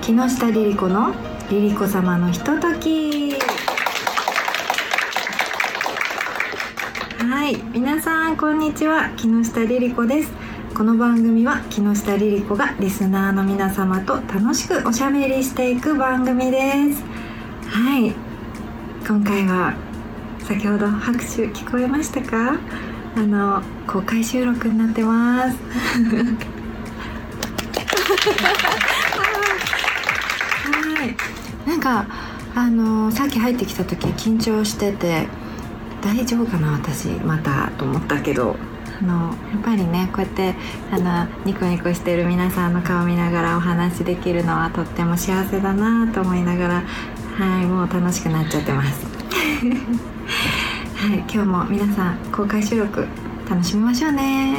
木下リリ子のリリ子様のひととき。はい、皆さんこんにちは、木下リリ子です。この番組は木下リリ子がリスナーの皆様と楽しくおしゃべりしていく番組です。はい、今回は先ほど拍手聞こえましたか？公開収録になってますはい、なんかさっき入ってきた時緊張してて、大丈夫かな私またと思ったけど、やっぱりね、こうやってニコニコしてる皆さんの顔見ながらお話できるのはとっても幸せだなと思いながら、はい、もう楽しくなっちゃってますはい、今日も皆さん公開収録楽しみましょうね。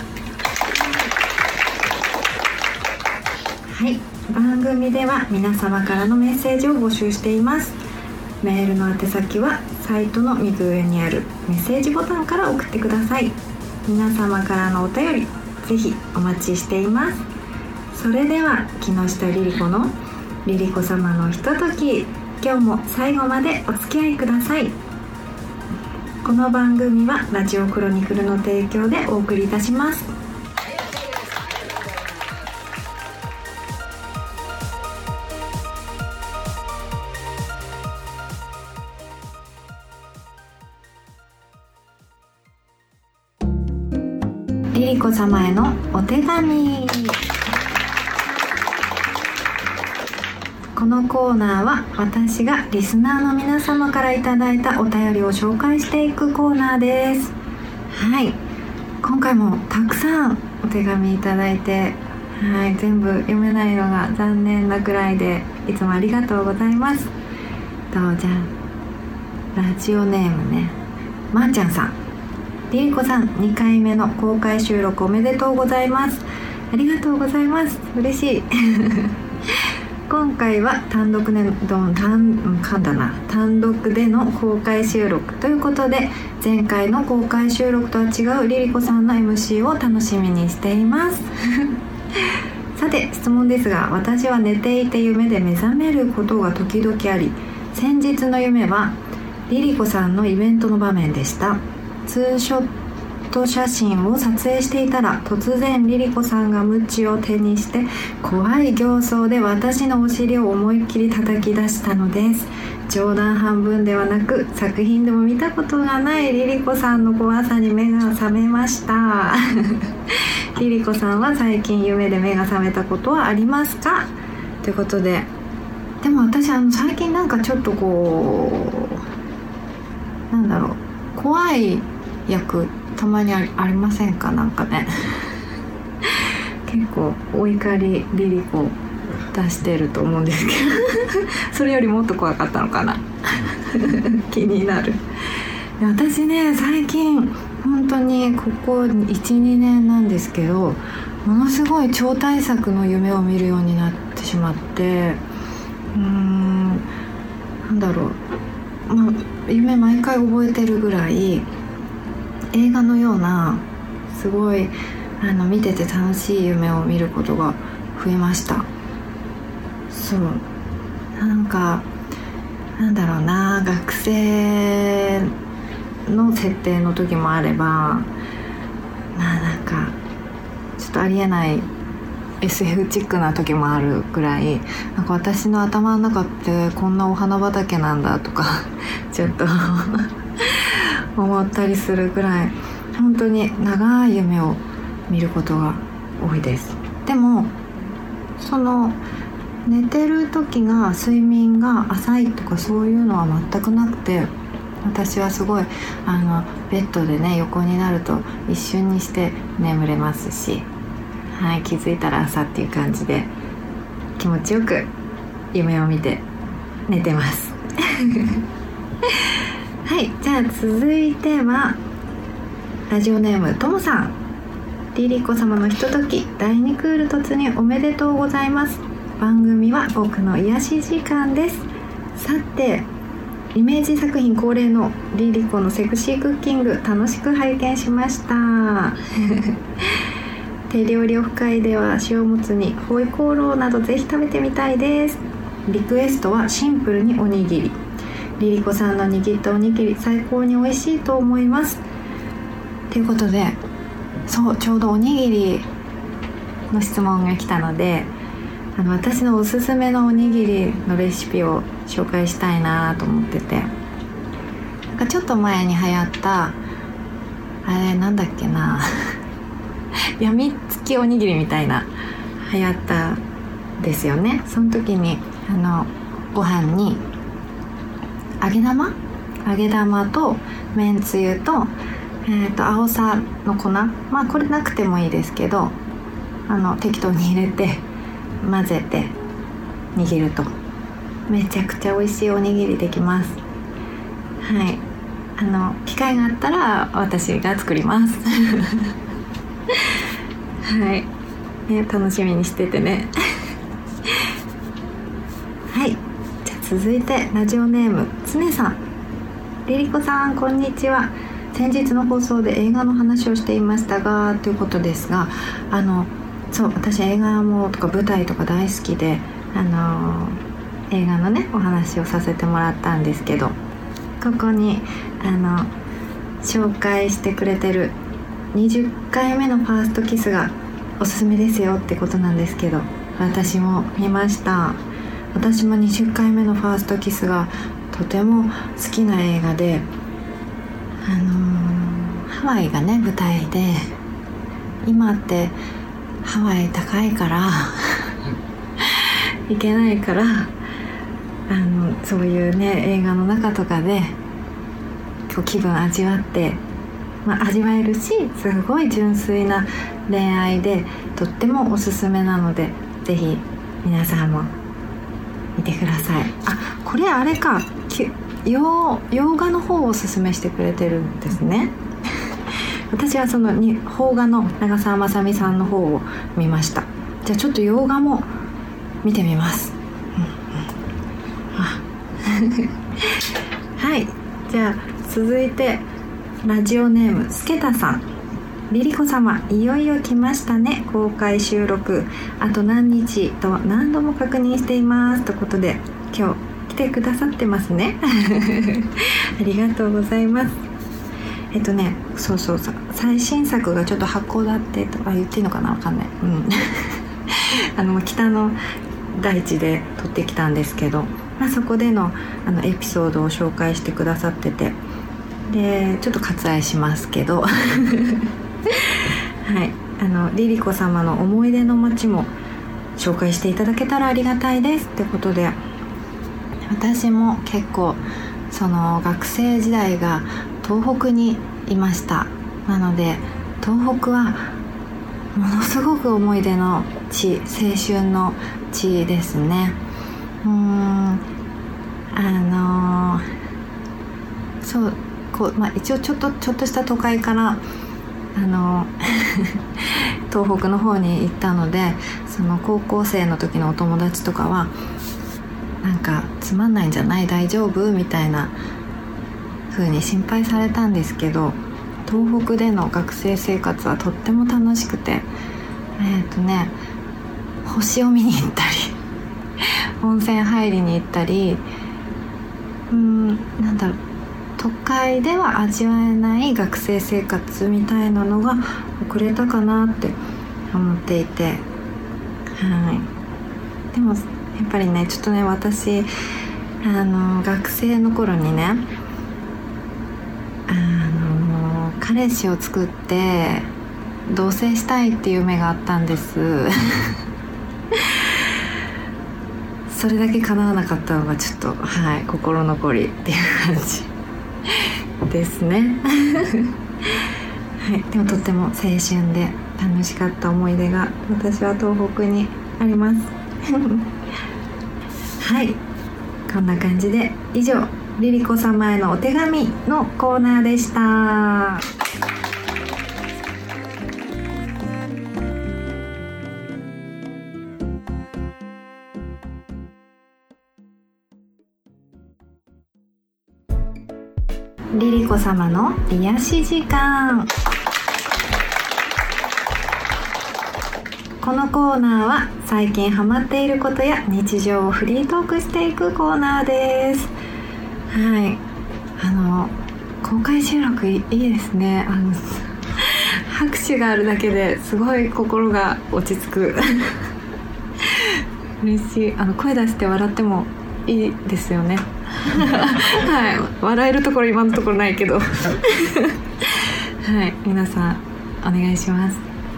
はい、番組では皆様からのメッセージを募集しています。メールの宛先はサイトの右上にあるメッセージボタンから送ってください。皆様からのお便りぜひお待ちしています。それでは木下リリ子のリリ子様のひととき、今日も最後までお付き合いください。この番組はラジオクロニクルの提供でお送りいたします。リリ子様へのお手紙。このコーナーは私がリスナーの皆様からいただいたお便りを紹介していくコーナーです。はい、今回もたくさんお手紙いただいて、はい、全部読めないのが残念なくらいで、いつもありがとうございます。じゃあラジオネームね、まーちゃんさん。リリ子さん、2回目の公開収録おめでとうございます。ありがとうございます。嬉しい今回は単独での公開収録ということで、前回の公開収録とは違うリリ子さんの MC を楽しみにしていますさて質問ですが、私は寝ていて夢で目覚めることが時々あり、先日の夢はリリ子さんのイベントの場面でした。ツーショット写真を撮影していたら、突然リリ子さんが鞭を手にして怖い形相で私のお尻を思いっきり叩き出したのです。冗談半分ではなく、作品でも見たことがないリリ子さんの怖さに目が覚めましたリリ子さんは最近夢で目が覚めたことはありますか？ということで、でも私最近なんかちょっと怖い役たまにありませんか？なんかね結構お怒りリリ子出してると思うんですけどそれよりもっと怖かったのかな気になる。私ね、最近本当にここ 1,2 年なんですけど、ものすごい超大作の夢を見るようになってしまって、夢毎回覚えてるぐらい映画のような、すごい見てて楽しい夢を見ることが増えました。そう、学生の設定の時もあれば、ちょっとありえない SF チックな時もあるぐらい、私の頭の中ってこんなお花畑なんだとかちょっと思ったりするぐらい、本当に長い夢を見ることが多いです。でも寝てる時が睡眠が浅いとかそういうのは全くなくて、私はすごいベッドでね、横になると一瞬にして眠れますし、はい、気づいたら朝っていう感じで気持ちよく夢を見て寝てますはい、じゃあ続いてはラジオネームともさん。リリ子様のひととき第2クール突入おめでとうございます。番組は僕の癒し時間です。さて、イメージ作品恒例のリリコのセクシークッキング楽しく拝見しました手料理オフ会では塩もつにホイコーローなどぜひ食べてみたいです。リクエストはシンプルにおにぎり。リリコさんの握ったおにぎり最高に美味しいと思いますということで、そうちょうどおにぎりの質問が来たので、私のおすすめのおにぎりのレシピを紹介したいなと思ってて、なんかちょっと前に流行ったあれなんだっけなやみつきおにぎりみたいな流行ったですよね。その時にご飯に揚げ玉とめんつゆと、青さの粉、これなくてもいいですけど適当に入れて混ぜて握るとめちゃくちゃ美味しいおにぎりできます。はい、機会があったら私が作りますはい、楽しみにしててねはい、じゃあ続いてラジオネームつねさん。リリコさんこんにちは。先日の放送で映画の話をしていましたがということですが、そう私映画もとか舞台とか大好きで、映画のねお話をさせてもらったんですけど、ここに紹介してくれてる20回目のファーストキスがおすすめですよってことなんですけど、私も見ました。私も20回目のファーストキスがとても好きな映画で、ハワイがね舞台で、今ってハワイ高いから行けないからそういうね映画の中とかで気分味わって、味わえるしすごい純粋な恋愛でとってもおすすめなので、ぜひ皆さんも見てください。これあれか、洋画の方をおすすめしてくれてるんですね私はその邦画の長澤まさみさんの方を見ました。じゃあちょっと洋画も見てみます、はい、じゃあ続いてラジオネームすけたさん。リリコ様いよいよ来ましたね。公開収録あと何日と何度も確認していますということで、今日来てくださってますねありがとうございます。そう最新作がちょっと函館とか言っていいのかな、わかんない北の大地で撮ってきたんですけど、そこでのエピソードを紹介してくださってて、でちょっと割愛しますけどはい、リリコ様の思い出の街も紹介していただけたらありがたいですってことで、私も結構その学生時代が東北にいました。なので東北はものすごく思い出の地、青春の地ですね。そう一応ちょっとした都会から東北の方に行ったので、その高校生の時のお友達とかはなんかつまんないんじゃない、大丈夫みたいな風に心配されたんですけど、東北での学生生活はとっても楽しくて、星を見に行ったり温泉入りに行ったり、都会では味わえない学生生活みたいなのが送れたかなって思っていて、でもやっぱりねちょっとね、私学生の頃にね彼氏を作って同棲したいっていう夢があったんですそれだけ叶わなかったのがちょっと心残りっていう感じですねでもとっても青春で楽しかった思い出が私は東北にありますこんな感じで以上リリコ様へのお手紙のコーナーでした。リリコ様の癒し時間。 このコーナーは最近ハマっていることや日常をフリートークしていくコーナーです。はい、公開収録いいですね。拍手があるだけですごい心が落ち着く嬉しい。声出して笑ってもいいですよねはい、笑えるところ今のところないけどはい、皆さんお願いします。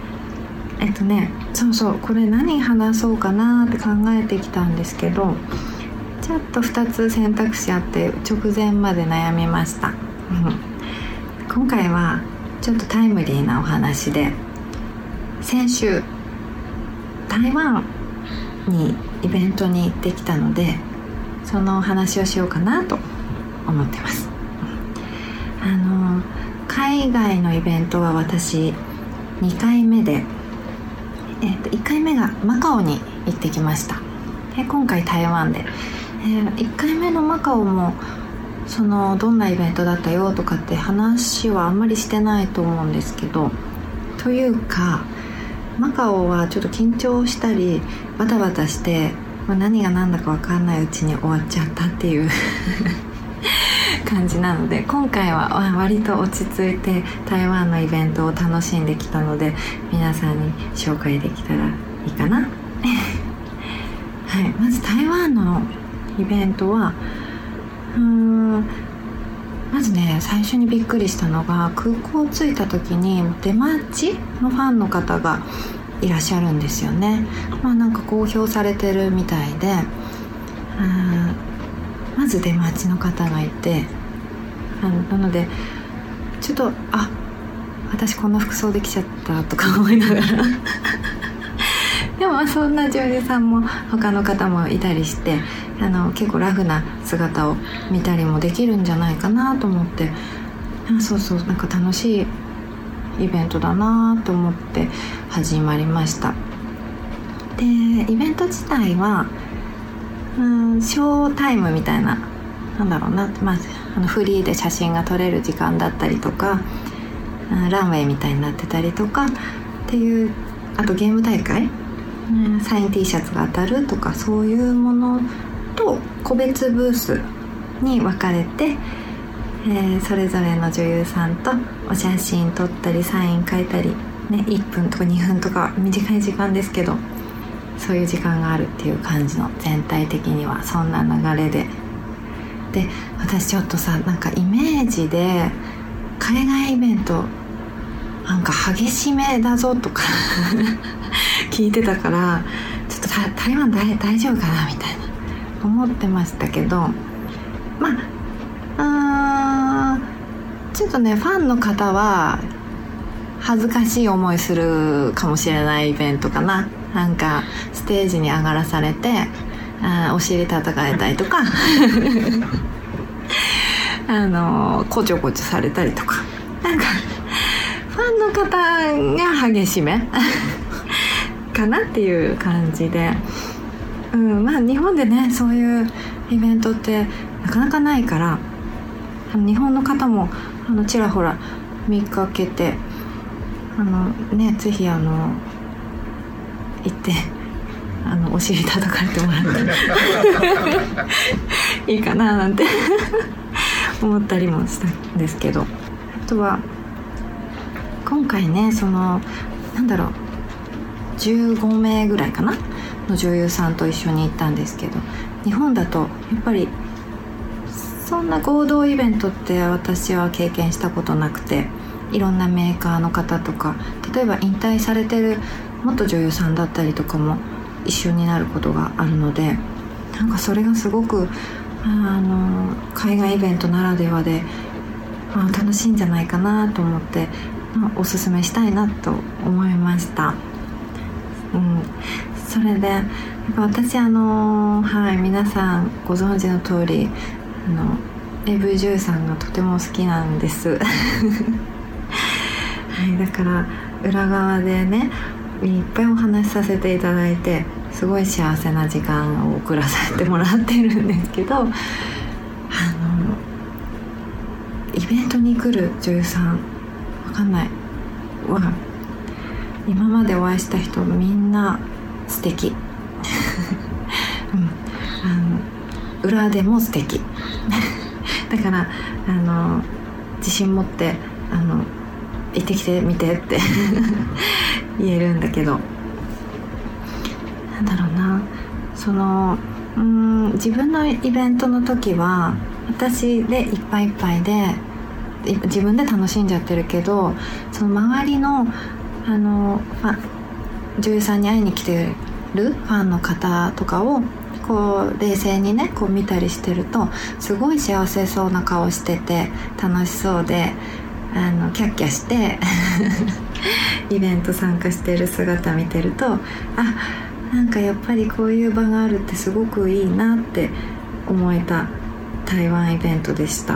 そうこれ何話そうかなって考えてきたんですけど、ちょっと2つ選択肢あって直前まで悩みました、今回はちょっとタイムリーなお話で、先週台湾にイベントに行ってきたので、そのお話をしようかなと思ってます。海外のイベントは私2回目で、1回目がマカオに行ってきました。で今回台湾で、1回目のマカオもどんなイベントだったよとかって話はあんまりしてないと思うんですけど、というかマカオはちょっと緊張したりバタバタして、何が何だか分かんないうちに終わっちゃったっていう感じなので、今回は割と落ち着いて台湾のイベントを楽しんできたので、皆さんに紹介できたらいいかなはい、まず台湾のイベントはまずね、最初にびっくりしたのが、空港着いた時に出待ちのファンの方がいらっしゃるんですよね。なんか公表されてるみたいで、まず出待ちの方がいて、なのでちょっと私こんな服装で来ちゃったとか思いながらでもそんな女優さんも他の方もいたりして、結構ラフな姿を見たりもできるんじゃないかなと思って、なんか楽しいイベントだなと思って始まりました。でイベント自体はショータイムみたいな、フリーで写真が撮れる時間だったりとか、ランウェイみたいになってたりとかっていう、あとゲーム大会、サイン T シャツが当たるとか、そういうものと個別ブースに分かれて、それぞれの女優さんとお写真撮ったりサイン書いたり、1分とか2分とか短い時間ですけど、そういう時間があるっていう感じの、全体的にはそんな流れで、私ちょっとなんかイメージで海外イベントなんか激しめだぞとか聞いてたから、ちょっと台湾大丈夫かなみたいな思ってましたけど、ちょっとね、ファンの方は恥ずかしい思いするかもしれないイベントかな。なんかステージに上がらされてお尻叩かれたりとかこちょこちょされたりとか、なんかファンの方が激しめかなっていう感じで、日本でねそういうイベントってなかなかないから、日本の方もちらほら見かけて、ぜひ行ってお尻叩かれてもらっていいかななんて思ったりもしたんですけど、あとは今回ね、15名ぐらいかなの女優さんと一緒に行ったんですけど、日本だとやっぱりそんな合同イベントって私は経験したことなくて、いろんなメーカーの方とか、例えば引退されてる元女優さんだったりとかも一緒になることがあるので、なんかそれがすごく海外イベントならではで、楽しいんじゃないかなと思って、おすすめしたいなと思いました。それでやっぱ私皆さんご存知の通りAV10さんがとても好きなんですはい、だから裏側でねいっぱいお話しさせていただいて、すごい幸せな時間を送らせてもらってるんですけど、イベントに来る女優さんわかんないは今までお会いした人みんな素敵裏でも素敵だから自信持って行ってきてみてって言えるんだけど、なんだろうな、自分のイベントの時は私でいっぱいいっぱいで自分で楽しんじゃってるけど、その周りの女優さんに会いに来てるファンの方とかをこう冷静にねこう見たりしてると、すごい幸せそうな顔してて楽しそうでキャッキャしてイベント参加してる姿見てると、なんかやっぱりこういう場があるってすごくいいなって思えた台湾イベントでした。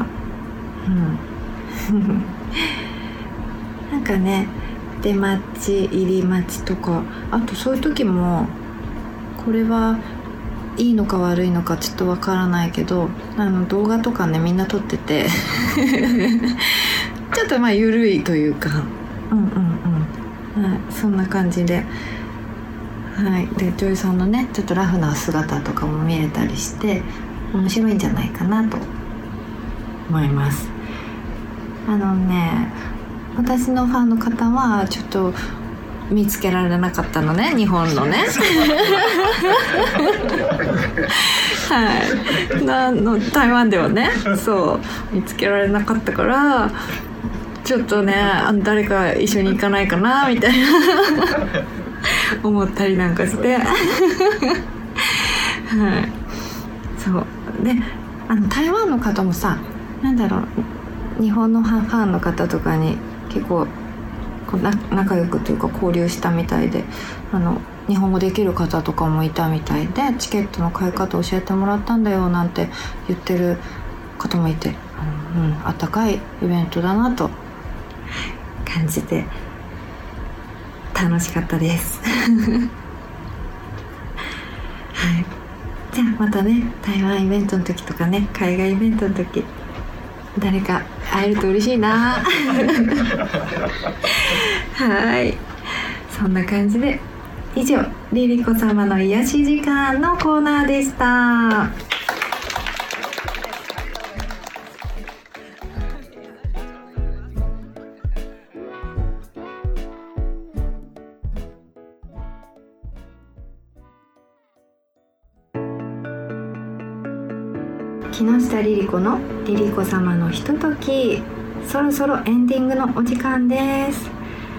なんかね、出待ち入り待ちとか、あとそういう時もこれはいいのか悪いのかちょっとわからないけど、動画とかねみんな撮っててちょっと緩いというか、そんな感じで、で女優さんのねちょっとラフな姿とかも見れたりして面白いんじゃないかなと思います。私のファンの方はちょっと見つけられなかったのね、日本のね台湾ではねそう見つけられなかったから、ちょっとね誰か一緒に行かないかなみたいな思ったりなんかしてそうで台湾の方もさ、日本のファンの方とかに結構仲良くというか交流したみたいで、日本語できる方とかもいたみたいで、チケットの買い方教えてもらったんだよなんて言ってる方もいて、あったかいイベントだなと感じて楽しかったですじゃあまたね、台湾イベントの時とかね、海外イベントの時誰か会えると嬉しいなそんな感じで以上、リリコ様の癒し時間のコーナーでした。木下リリコのリリコ様のひととき、そろそろエンディングのお時間です。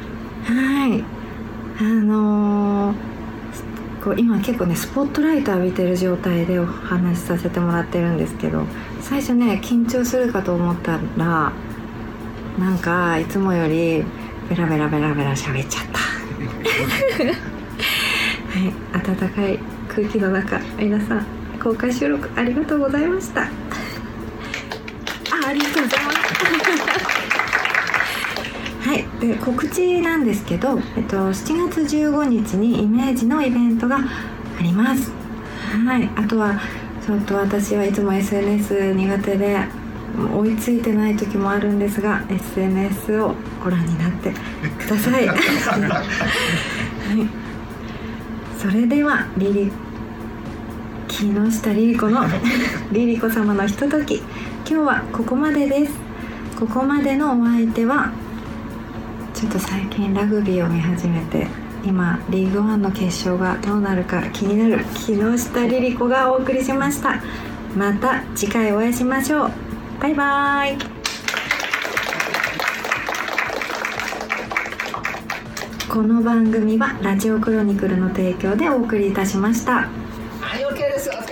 今結構ねスポットライト浴びてる状態でお話しさせてもらってるんですけど、最初ね緊張するかと思ったらなんかいつもよりベラベラ喋っちゃった暖かい空気の中、皆さん公開収録ありがとうございましたありがとうございますで告知なんですけど、7月15日にイメージのイベントがあります。あとはちょっと私はいつも SNS 苦手で追いついてない時もあるんですが、 SNS をご覧になってくださいそれでは木下リリコのリリコ様のひととき、今日はここまでです。ここまでのお相手はちょっと最近ラグビーを見始めて、今リーグワンの決勝がどうなるか気になる木下リリコがお送りしました。また次回お会いしましょう。バイバイ。この番組はラジオクロニクルの提供でお送りいたしました。 OK です。